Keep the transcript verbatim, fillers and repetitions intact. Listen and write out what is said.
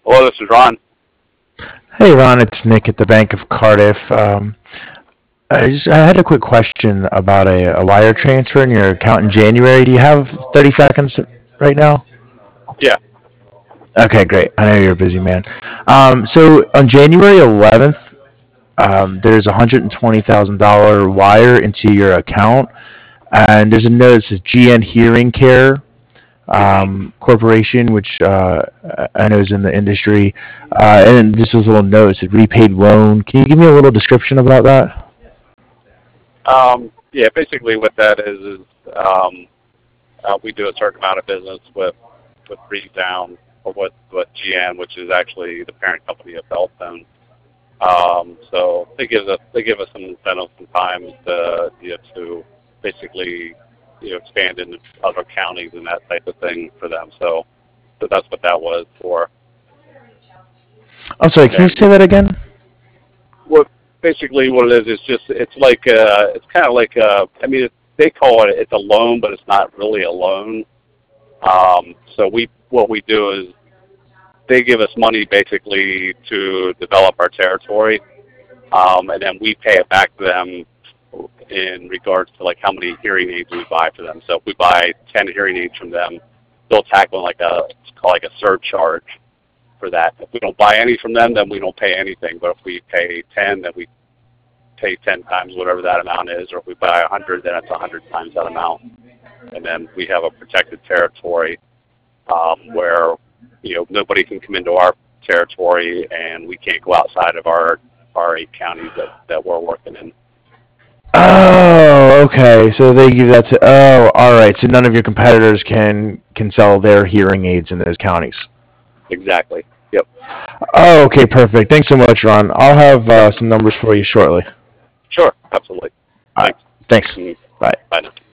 Hello, this is Ron. Hey Ron, it's Nick at the Bank of Cardiff. Um, I just I had a quick question about a, a wire transfer in your account in January. Do you have thirty seconds right now? Yeah. Okay, great. I know you're a busy man. Um, so on January eleventh, um, there's a one hundred twenty thousand dollars wire into your account, and there's a note that says G N Hearing Care hmm um, Corporation, which uh, I know is in the industry. Uh, and just this little note, it said repaid loan. Can you give me a little description about that? Um, yeah. Basically, what that is is um, uh, we do a certain amount of business with with Breeze Down or with with G N, which is actually the parent company of Bellstone. Um, so they give us they give us some incentives sometimes to you know, to basically you know expand into other counties and that type of thing for them. So, so that's what that was for. I'm sorry, can you And say that again? what basically what it is is just it's like uh it's kind of like uh I mean it, they call it it's a loan, but it's not really a loan. Um, so we what we do is they give us money basically to develop our territory, um, and then we pay it back to them in regards to like how many hearing aids we buy for them. So if we buy ten hearing aids from them, they'll tackle like a it's called like a surcharge for that. If we don't buy any from them, then we don't pay anything. But if we pay ten, then we pay ten times whatever that amount is, or if we buy one hundred, then it's one hundred times that amount. And then we have a protected territory um, where you know nobody can come into our territory, and we can't go outside of our our eight counties that, that we're working in. Oh, okay. So they give that to. Oh, all right. So none of your competitors can can sell their hearing aids in those counties. Exactly. Yep. Oh, okay, perfect. Thanks so much, Ron. I'll have Yep. uh, some numbers for you shortly. Sure. Absolutely. All right. Thanks. Thanks. Mm, Bye. Bye now.